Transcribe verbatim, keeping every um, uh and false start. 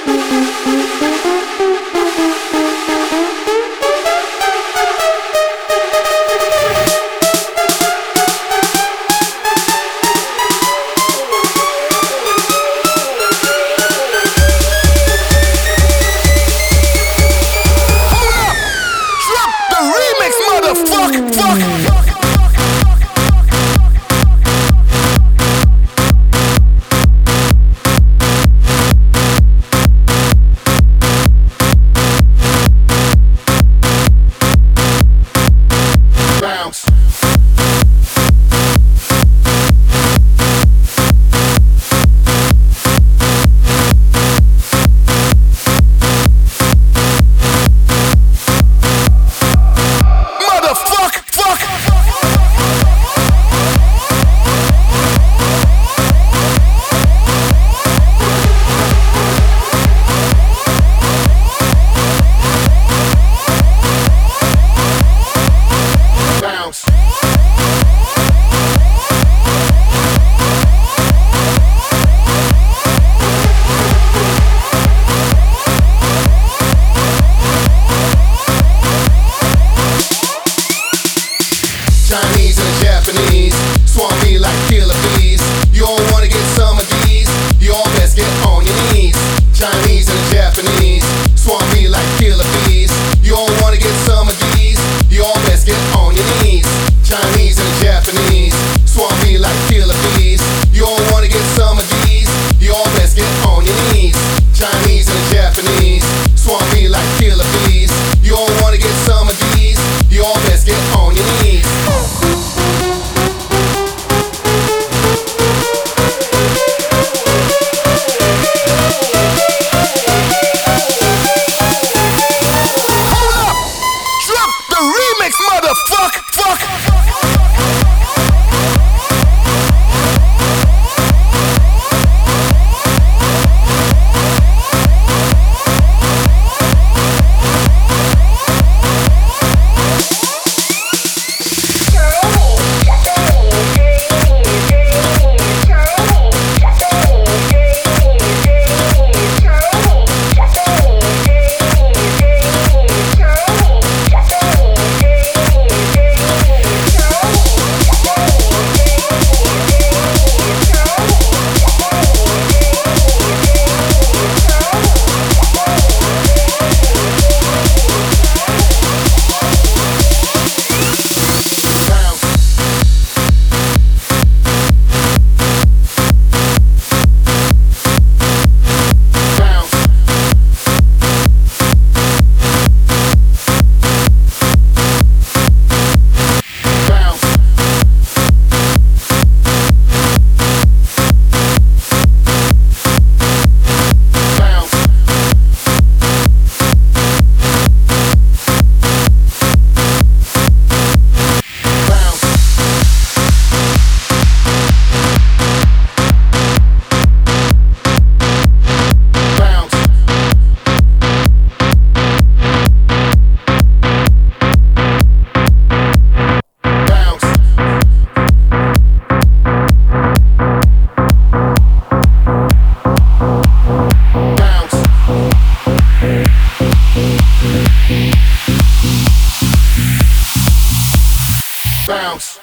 Chinese and Japanese swarm me like killer bees. You all wanna get some of these? You all best get on your knees. Chinese and Japanese swarm me like killer bees. You all wanna get some of these? You all best get on your knees. Chinese and Japanese swarm me like killer bees. You all wanna get some of these? You all best get on your knees. Chinese and Japanese swarm me like killer bees. You all wanna get some of these? You all best get on your knees. Bounce.